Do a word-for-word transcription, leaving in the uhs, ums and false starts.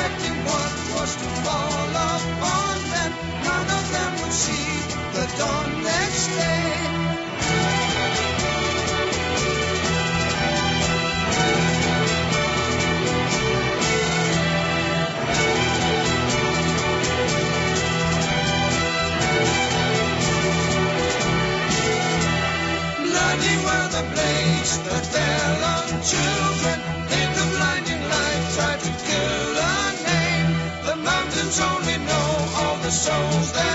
expecting what was to fall upon them. None of them would see the dawn next day. Bloody were the blades that fell on children. In the blinding light tried to kill a name. The mountains only know all the souls that